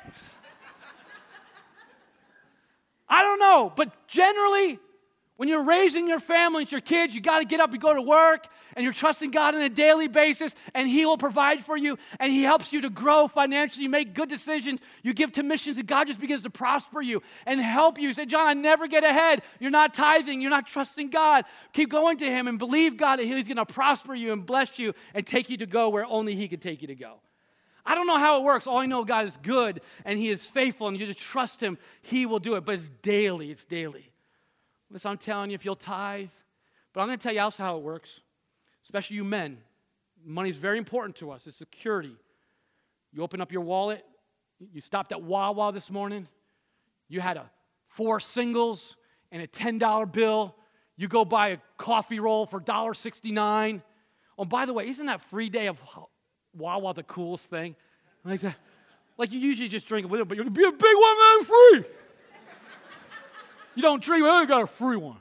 I don't know, but generally, when you're raising your family and your kids, you got to get up and go to work, and you're trusting God on a daily basis, and He will provide for you, and He helps you to grow financially. You make good decisions. You give to missions, and God just begins to prosper you and help you. You say, John, I never get ahead. You're not tithing. You're not trusting God. Keep going to Him and believe God that He's going to prosper you and bless you and take you to go where only He could take you to go. I don't know how it works. All I know, God is good, and He is faithful, and you just trust Him. He will do it, but it's daily. It's daily. Listen, I'm telling you, if you'll tithe, but I'm going to tell you also how it works, especially you men. Money is very important to us. It's security. You open up your wallet. You stopped at Wawa this morning. You had a four singles and a ten dollar bill. You go buy a coffee roll for one dollar sixty-nine. Oh, by the way, isn't that free day of Wawa the coolest thing? Like that. Like you usually just drink it with it, but you're going to be a big one, man, free. You don't drink, well, you got a free one.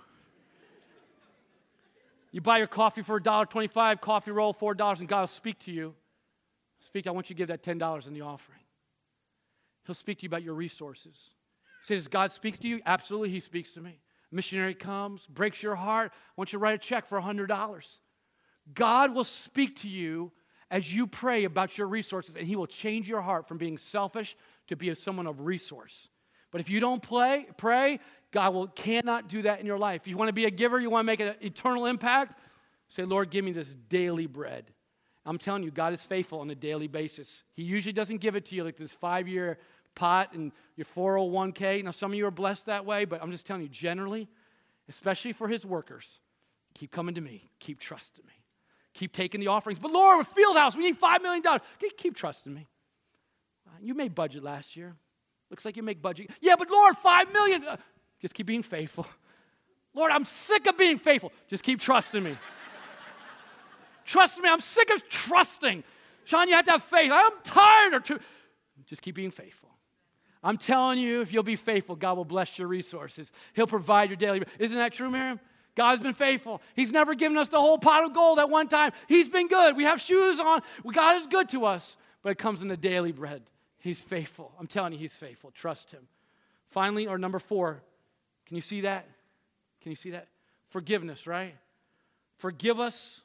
You buy your coffee for one dollar twenty-five, coffee roll, four dollars, and God will speak to you. Speak, I want you to give that ten dollars in the offering. He'll speak to you about your resources. Say, does God speak to you? Absolutely, He speaks to me. A missionary comes, breaks your heart, I want you to write a check for one hundred dollars. God will speak to you as you pray about your resources, and he will change your heart from being selfish to be someone of resource. But if you don't play, pray, God will cannot do that in your life. If you want to be a giver, you want to make an eternal impact, say, Lord, give me this daily bread. I'm telling you, God is faithful on a daily basis. He usually doesn't give it to you like this five-year pot and your four oh one k. Now, some of you are blessed that way, but I'm just telling you, generally, especially for his workers, keep coming to me. Keep trusting me. Keep taking the offerings. But Lord, with Fieldhouse, we need five million dollars. Keep trusting me. You made budget last year. Looks like you make budget. Yeah, but Lord, five million dollars. Just keep being faithful. Lord, I'm sick of being faithful. Just keep trusting me. Trust me, I'm sick of trusting. Sean, you have to have faith. I'm tired or too. Just keep being faithful. I'm telling you, if you'll be faithful, God will bless your resources. He'll provide your daily. Isn't that true, Miriam? God's been faithful. He's never given us the whole pot of gold at one time. He's been good. We have shoes on. God is good to us, but it comes in the daily bread. He's faithful. I'm telling you, he's faithful. Trust him. Finally, or number four, can you see that? Can you see that? Forgiveness, right? Forgive us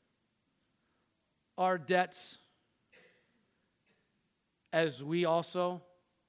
our debts as we also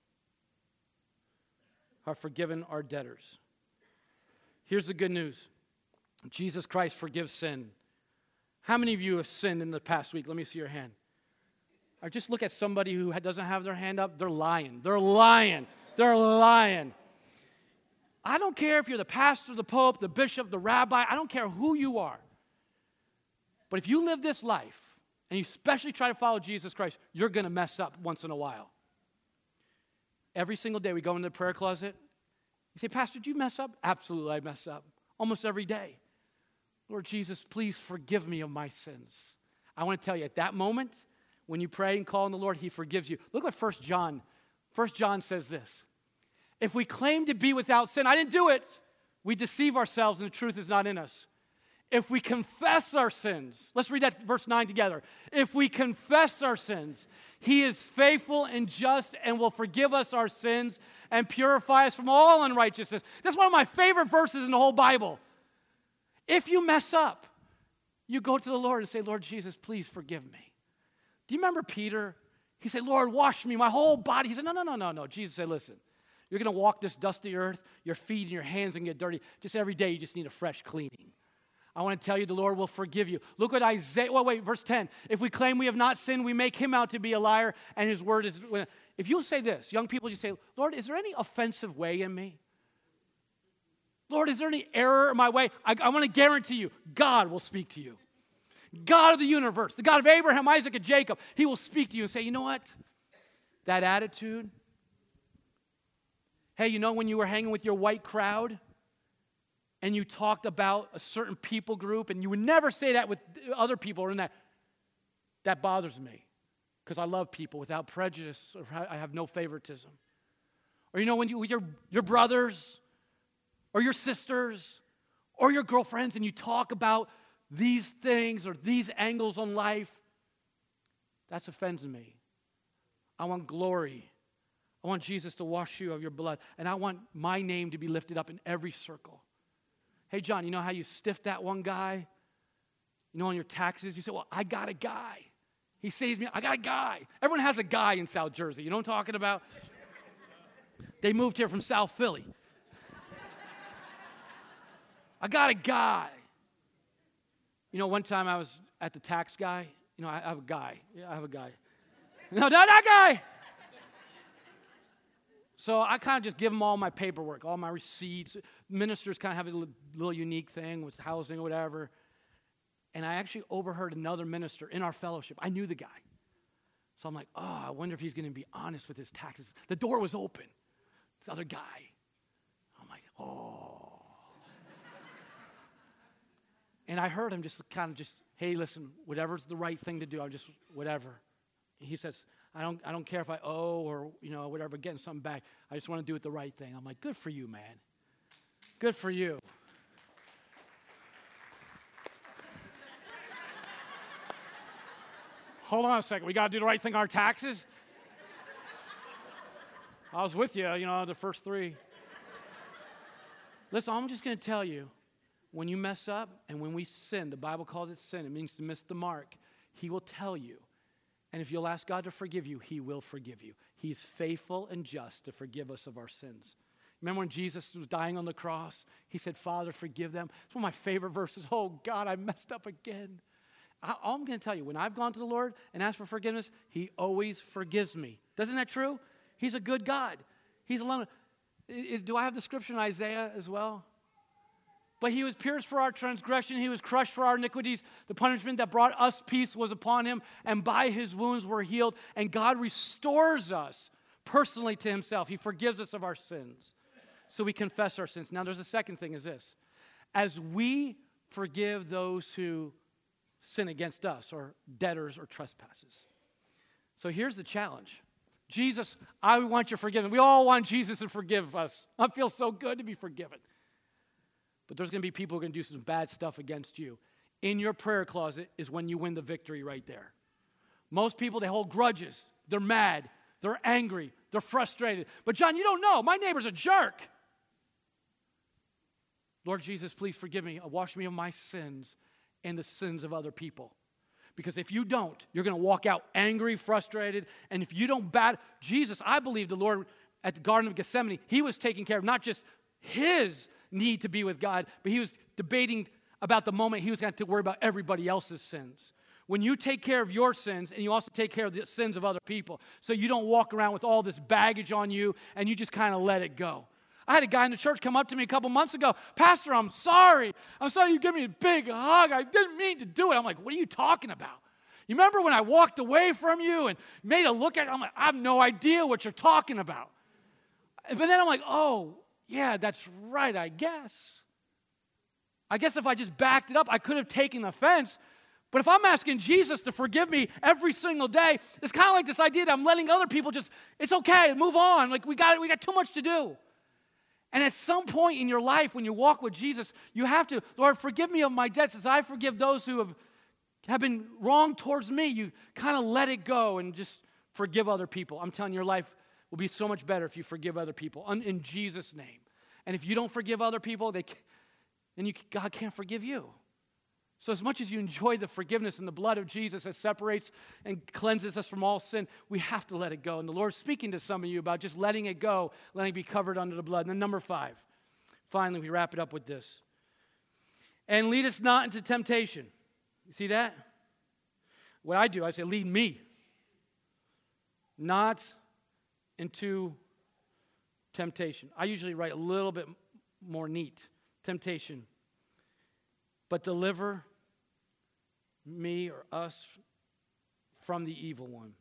are forgiven our debtors. Here's the good news. Jesus Christ forgives sin. How many of you have sinned in the past week? Let me see your hand. Or just look at somebody who doesn't have their hand up. They're lying. They're lying. They're lying. I don't care if you're the pastor, the pope, the bishop, the rabbi. I don't care who you are. But if you live this life, and you especially try to follow Jesus Christ, you're going to mess up once in a while. Every single day we go into the prayer closet. You say, Pastor, did you mess up? Absolutely, I mess up. Almost every day. Lord Jesus, please forgive me of my sins. I want to tell you, at that moment, when you pray and call on the Lord, he forgives you. Look what First John, First John says this. If we claim to be without sin, I didn't do it, we deceive ourselves and the truth is not in us. If we confess our sins, let's read that verse nine together. If we confess our sins, he is faithful and just and will forgive us our sins and purify us from all unrighteousness. That's one of my favorite verses in the whole Bible. If you mess up, you go to the Lord and say, Lord Jesus, please forgive me. Do you remember Peter? He said, Lord, wash me, my whole body. He said, no, no, no, no, no. Jesus said, listen, you're going to walk this dusty earth, your feet and your hands and get dirty. Just every day, you just need a fresh cleaning. I want to tell you the Lord will forgive you. Look at Isaiah, well, wait, verse ten. If we claim we have not sinned, we make him out to be a liar, and his word is, if you'll say this, young people, you say, Lord, is there any offensive way in me? Lord, is there any error in my way? I, I want to guarantee you, God will speak to you. God of the universe, the God of Abraham, Isaac, and Jacob, he will speak to you and say, you know what? That attitude, hey, you know when you were hanging with your white crowd and you talked about a certain people group and you would never say that with other people or in that, that bothers me because I love people without prejudice or I have no favoritism. Or you know when you with your, your brothers or your sisters or your girlfriends and you talk about these things or these angles on life, that offends me. I want glory. I want Jesus to wash you of your blood. And I want my name to be lifted up in every circle. Hey, John, you know how you stiffed that one guy? You know, on your taxes, you say, well, I got a guy. He saves me. I got a guy. Everyone has a guy in South Jersey. You know what I'm talking about? They moved here from South Philly. I got a guy. You know, one time I was at the tax guy. You know, I have a guy. Yeah, I have a guy. No, not that guy. So I kind of just give them all my paperwork, all my receipts. Ministers kind of have a little, little unique thing with housing or whatever. And I actually overheard another minister in our fellowship. I knew the guy. So I'm like, oh, I wonder if he's going to be honest with his taxes. The door was open. This other guy. I'm like, oh. And I heard him just kind of just, hey, listen, whatever's the right thing to do, I'll just, whatever. He says, I don't I don't care if I owe or, you know, whatever, getting something back. I just want to do it the right thing. I'm like, good for you, man. Good for you. Hold on a second. We got to do the right thing on our taxes? I was with you, you know, the first three. Listen, I'm just going to tell you, when you mess up and when we sin, the Bible calls it sin, it means to miss the mark, he will tell you. And if you'll ask God to forgive you, he will forgive you. He's faithful and just to forgive us of our sins. Remember when Jesus was dying on the cross? He said, Father, forgive them. It's one of my favorite verses. Oh, God, I messed up again. I, all I'm going to tell you, when I've gone to the Lord and asked for forgiveness, he always forgives me. Isn't that true? He's a good God. He's alone. Is, do I have the scripture in Isaiah as well? But he was pierced for our transgression. He was crushed for our iniquities. The punishment that brought us peace was upon him, and by his wounds we're healed. And God restores us personally to himself. He forgives us of our sins. So we confess our sins. Now there's a second thing is this. As we forgive those who sin against us, or debtors or trespasses. So here's the challenge. Jesus, I want your forgiveness. We all want Jesus to forgive us. I feel so good to be forgiven. But there's going to be people who are going to do some bad stuff against you. In your prayer closet is when you win the victory right there. Most people, they hold grudges. They're mad. They're angry. They're frustrated. But John, you don't know. My neighbor's a jerk. Lord Jesus, please forgive me. Wash me of my sins and the sins of other people. Because if you don't, you're going to walk out angry, frustrated. And if you don't bat, Jesus, I believe the Lord at the Garden of Gethsemane, he was taking care of not just his need to be with God, but he was debating about the moment he was going to have to worry about everybody else's sins. When you take care of your sins, and you also take care of the sins of other people, so you don't walk around with all this baggage on you, and you just kind of let it go. I had a guy in the church come up to me a couple months ago, Pastor, I'm sorry. I'm sorry you give me a big hug. I didn't mean to do it. I'm like, what are you talking about? You remember when I walked away from you and made a look at it? I'm like, I have no idea what you're talking about. But then I'm like, oh, yeah, that's right, I guess. I guess if I just backed it up, I could have taken offense. But if I'm asking Jesus to forgive me every single day, it's kind of like this idea that I'm letting other people just, it's okay, move on. Like we got, we got too much to do. And at some point in your life, when you walk with Jesus, you have to, Lord, forgive me of my debts as I forgive those who have, have been wrong towards me. You kind of let it go and just forgive other people. I'm telling you, your life will be so much better if you forgive other people in Jesus' name. And if you don't forgive other people, they, then you, God can't forgive you. So as much as you enjoy the forgiveness and the blood of Jesus that separates and cleanses us from all sin, we have to let it go. And the Lord's speaking to some of you about just letting it go, letting it be covered under the blood. And then number five, finally, we wrap it up with this. And lead us not into temptation. You see that? What I do, I say, lead me, not into temptation. I usually write a little bit more neat. Temptation. But deliver me or us from the evil one.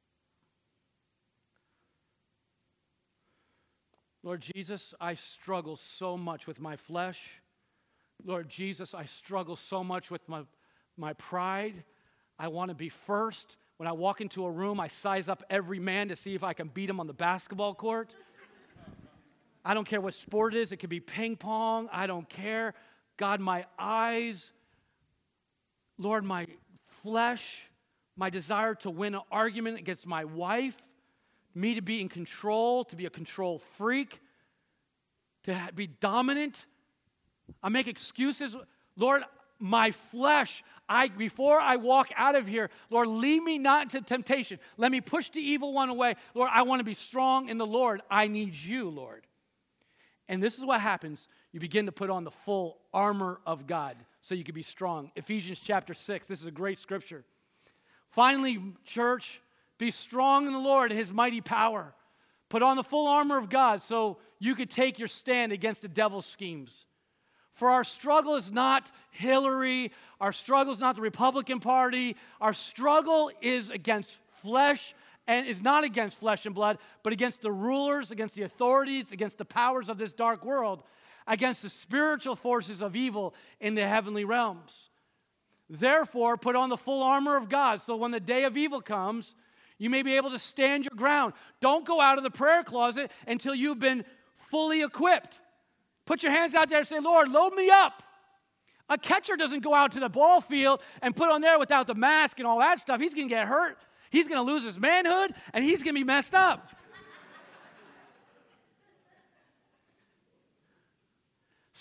Lord Jesus, I struggle so much with my flesh. Lord Jesus, I struggle so much with my, my pride. I want to be first. When I walk into a room, I size up every man to see if I can beat him on the basketball court. I don't care what sport it is. It could be ping pong. I don't care. God, my eyes, Lord, my flesh, my desire to win an argument against my wife, me to be in control, to be a control freak, to be dominant. I make excuses. Lord, my flesh, I before I walk out of here, Lord, lead me not into temptation. Let me push the evil one away. Lord, I want to be strong in the Lord. I need you, Lord. And this is what happens. You begin to put on the full armor of God so you can be strong. Ephesians chapter six, this is a great scripture. Finally, church, be strong in the Lord and his mighty power. Put on the full armor of God so you could take your stand against the devil's schemes. For our struggle is not Hillary. Our struggle is not the Republican Party. Our struggle is against flesh and is not against flesh and blood, but against the rulers, against the authorities, against the powers of this dark world, against the spiritual forces of evil in the heavenly realms. Therefore, put on the full armor of God, so when the day of evil comes, you may be able to stand your ground. Don't go out of the prayer closet until you've been fully equipped. Put your hands out there and say, Lord, load me up. A catcher doesn't go out to the ball field and put on there without the mask and all that stuff. He's going to get hurt. He's going to lose his manhood, and he's going to be messed up.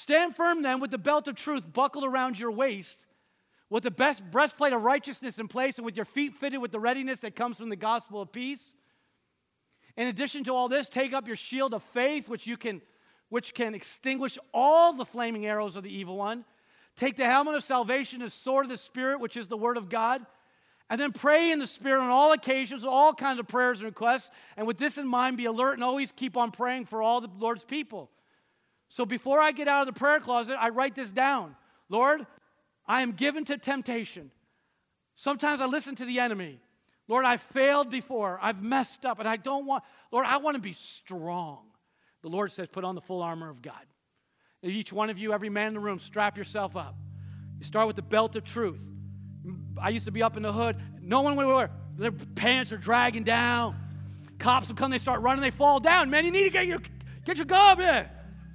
Stand firm then with the belt of truth buckled around your waist, with the best breastplate of righteousness in place, and with your feet fitted with the readiness that comes from the gospel of peace. In addition to all this, take up your shield of faith, which you can, which can extinguish all the flaming arrows of the evil one. Take the helmet of salvation, the sword of the Spirit, which is the word of God. And then pray in the Spirit on all occasions, all kinds of prayers and requests. And with this in mind, be alert and always keep on praying for all the Lord's people. So before I get out of the prayer closet, I write this down. Lord, I am given to temptation. Sometimes I listen to the enemy. Lord, I failed before. I've messed up, and I don't want, Lord, I want to be strong. The Lord says, put on the full armor of God. And each one of you, every man in the room, strap yourself up. You start with the belt of truth. I used to be up in the hood. No one would wear. Their pants are dragging down. Cops will come, they start running, they fall down. Man, you need to get your, get your gun up there.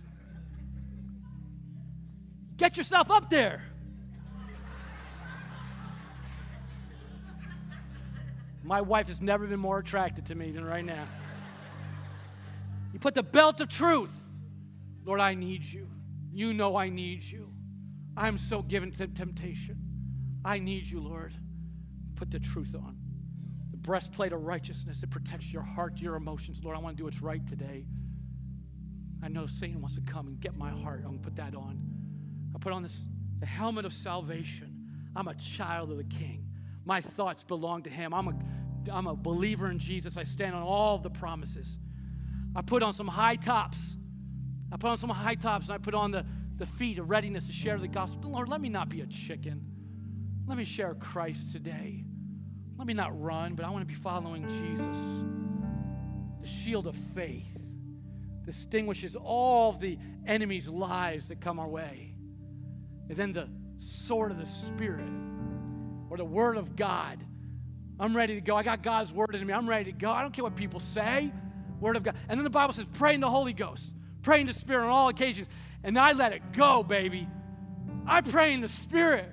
Get yourself up there. My wife has never been more attracted to me than right now. You put the belt of truth. Lord, I need you. You know I need you. I'm so given to temptation. I need you, Lord. Put the truth on. The breastplate of righteousness that protects your heart, your emotions. Lord, I want to do what's right today. I know Satan wants to come and get my heart. I'm going to put that on. I put on this, the helmet of salvation. I'm a child of the King. My thoughts belong to him. I'm a, I'm a believer in Jesus. I stand on all of the promises. I put on some high tops. I put on some high tops, and I put on the, the feet of readiness to share the gospel. Lord, let me not be a chicken. Let me share Christ today. Let me not run, but I want to be following Jesus. The shield of faith distinguishes all of the enemy's lies that come our way. And then the sword of the Spirit, or the word of God. I'm ready to go. I got God's word in me. I'm ready to go. I don't care what people say. Word of God. And then the Bible says, pray in the Holy Ghost. Pray in the Spirit on all occasions. And I let it go, baby. I pray in the Spirit.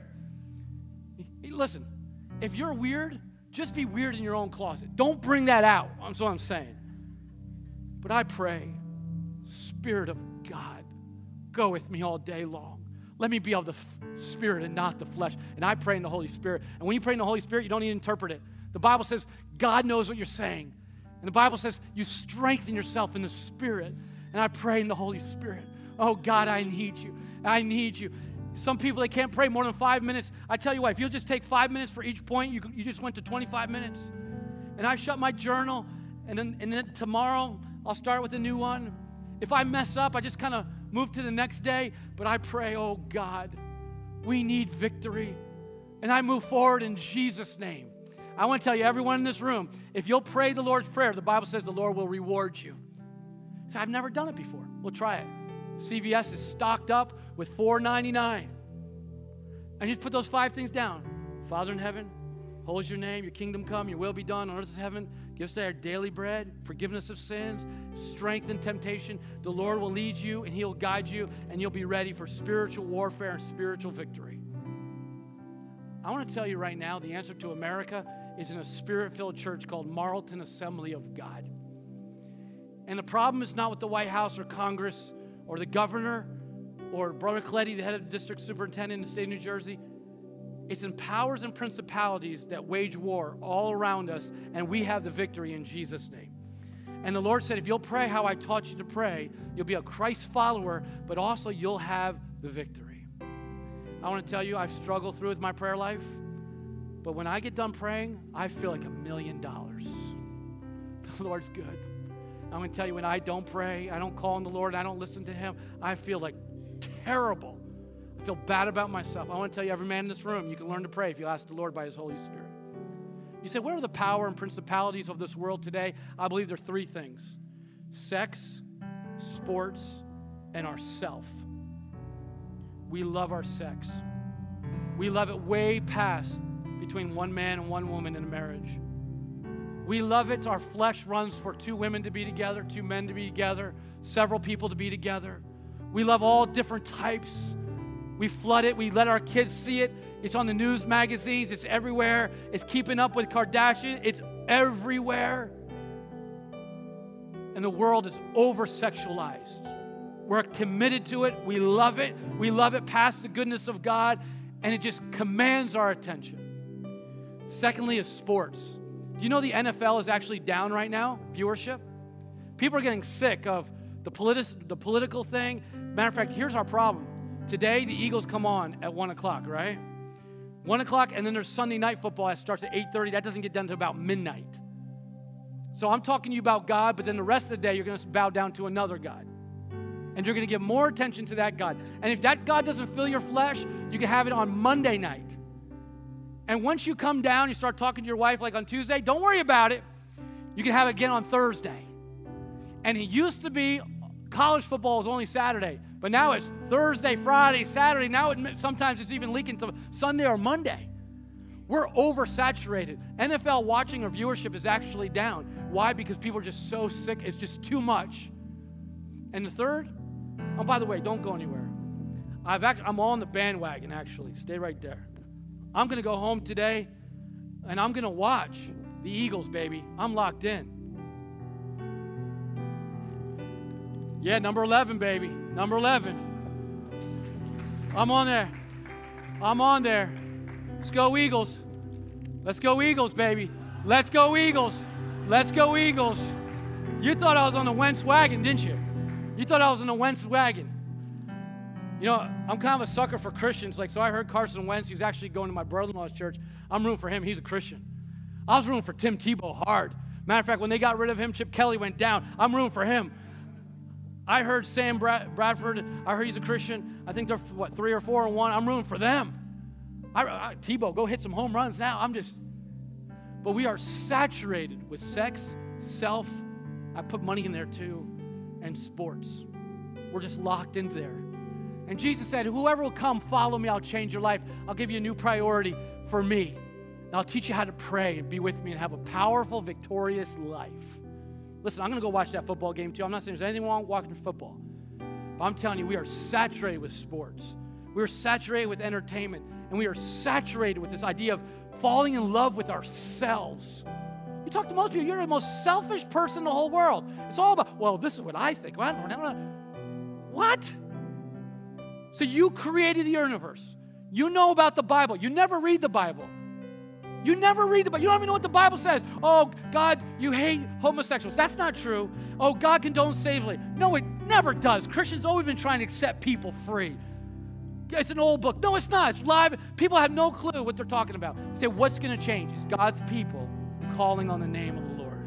Listen, if you're weird, just be weird in your own closet. Don't bring that out. That's what I'm saying. But I pray, Spirit of God, go with me all day long. Let me be of the f- Spirit and not the flesh. And I pray in the Holy Spirit. And when you pray in the Holy Spirit, you don't need to interpret it. The Bible says God knows what you're saying. And the Bible says you strengthen yourself in the Spirit. And I pray in the Holy Spirit. Oh, God, I need you. I need you. Some people, they can't pray more than five minutes. I tell you what, if you'll just take five minutes for each point, you, you just went to twenty-five minutes. And I shut my journal, and then, and then tomorrow I'll start with a new one. If I mess up, I just kind of move to the next day. But I pray, oh God, we need victory. And I move forward in Jesus' name. I want to tell you, everyone in this room, if you'll pray the Lord's Prayer, the Bible says the Lord will reward you. So I've never done it before. We'll try it. C V S is stocked up with four ninety-nine. And you just put those five things down. Father in heaven, holy is your name, your kingdom come, your will be done on earth as heaven. Give us our daily bread, forgiveness of sins, strength in temptation. The Lord will lead you and he'll guide you, and you'll be ready for spiritual warfare and spiritual victory. I want to tell you right now, the answer to America is in a spirit-filled church called Marlton Assembly of God. And the problem is not with the White House or Congress or the governor or Brother Coletti, the head of the district superintendent in the state of New Jersey. It's in powers and principalities that wage war all around us, and we have the victory in Jesus' name. And the Lord said, if you'll pray how I taught you to pray, you'll be a Christ follower, but also you'll have the victory. I want to tell you, I've struggled through with my prayer life, but when I get done praying, I feel like a million dollars. The Lord's good. I'm going to tell you, when I don't pray, I don't call on the Lord, I don't listen to him, I feel like terrible. I feel bad about myself. I want to tell you, every man in this room, you can learn to pray if you ask the Lord by his Holy Spirit. You say, what are the power and principalities of this world today? I believe there are three things: sex, sports, and ourself. We love our sex. We love it way past between one man and one woman in a marriage. We love it. Our flesh runs for two women to be together, two men to be together, several people to be together. We love all different types. We flood it. We let our kids see it. It's on the news magazines. It's everywhere. It's keeping up with Kardashian. It's everywhere. And the world is over-sexualized. We're committed to it. We love it. We love it past the goodness of God, and it just commands our attention. Secondly is sports. Do you know the N F L is actually down right now, viewership? People are getting sick of the, politi- the political thing. Matter of fact, here's our problem. Today, the Eagles come on at one o'clock, right? one o'clock, and then there's Sunday night football that starts at eight thirty. That doesn't get done until about midnight. So I'm talking to you about God, but then the rest of the day, you're going to bow down to another God. And you're going to give more attention to that God. And if that God doesn't fill your flesh, you can have it on Monday night. And once you come down, you start talking to your wife like on Tuesday, don't worry about it. You can have it again on Thursday. And it used to be college football was only Saturday, but now it's Thursday, Friday, Saturday. Now it, sometimes it's even leaking to Sunday or Monday. We're oversaturated. N F L watching or viewership is actually down. Why? Because people are just so sick. It's just too much. And the third, oh, by the way, don't go anywhere. I've actually, I'm on the bandwagon, actually. Stay right there. I'm going to go home today, and I'm going to watch the Eagles, baby. I'm locked in. Yeah, number eleven, baby. Number eleven. I'm on there. I'm on there. Let's go Eagles. Let's go Eagles, baby. Let's go Eagles. Let's go Eagles. You thought I was on the Wentz wagon, didn't you? You thought I was on the Wentz wagon. You know, I'm kind of a sucker for Christians. Like, so I heard Carson Wentz. He was actually going to my brother-in-law's church. I'm rooting for him. He's a Christian. I was rooting for Tim Tebow hard. Matter of fact, when they got rid of him, Chip Kelly went down. I'm rooting for him. I heard Sam Brad- Bradford. I heard he's a Christian. I think they're, what, three or four and one. I'm rooting for them. I, I, Tebow, go hit some home runs now. I'm just, but we are saturated with sex, self, I put money in there too, and sports. We're just locked into there. And Jesus said, whoever will come, follow me, I'll change your life. I'll give you a new priority for me. And I'll teach you how to pray and be with me and have a powerful, victorious life. Listen, I'm going to go watch that football game too. I'm not saying there's anything wrong with watching football. But I'm telling you, we are saturated with sports. We are saturated with entertainment. And we are saturated with this idea of falling in love with ourselves. You talk to most people, you're the most selfish person in the whole world. It's all about, well, this is what I think. Well, I don't know. What? So you created the universe. You know about the Bible. You never read the Bible. You never read the Bible. You don't even know what the Bible says. Oh, God, you hate homosexuals. That's not true. Oh, God condones slavery. No, it never does. Christians always been trying to set people free. It's an old book. No, it's not. It's live. People have no clue what they're talking about. You say, what's going to change? Is God's people calling on the name of the Lord.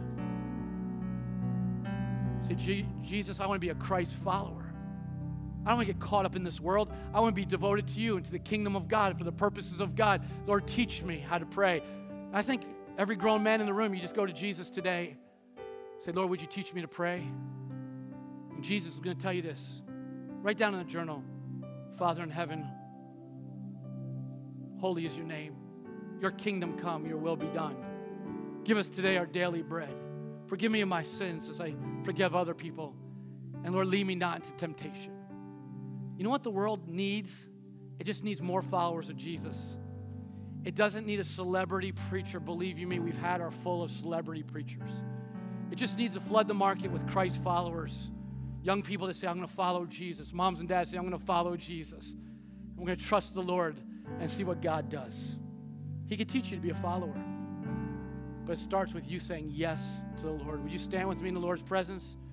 Say, Jesus, I want to be a Christ follower. I don't want to get caught up in this world. I want to be devoted to you and to the kingdom of God and for the purposes of God. Lord, teach me how to pray. I think every grown man in the room, you just go to Jesus today. Say, Lord, would you teach me to pray? And Jesus is going to tell you this. Write down in the journal, Father in heaven, holy is your name. Your kingdom come, your will be done. Give us today our daily bread. Forgive me of my sins as I forgive other people. And Lord, lead me not into temptation. You know what the world needs? It just needs more followers of Jesus. It doesn't need a celebrity preacher. Believe you me, we've had our full of celebrity preachers. It just needs to flood the market with Christ followers. Young people that say, I'm going to follow Jesus. Moms and dads say, I'm going to follow Jesus. I'm going to trust the Lord and see what God does. He can teach you to be a follower. But it starts with you saying yes to the Lord. Would you stand with me in the Lord's presence?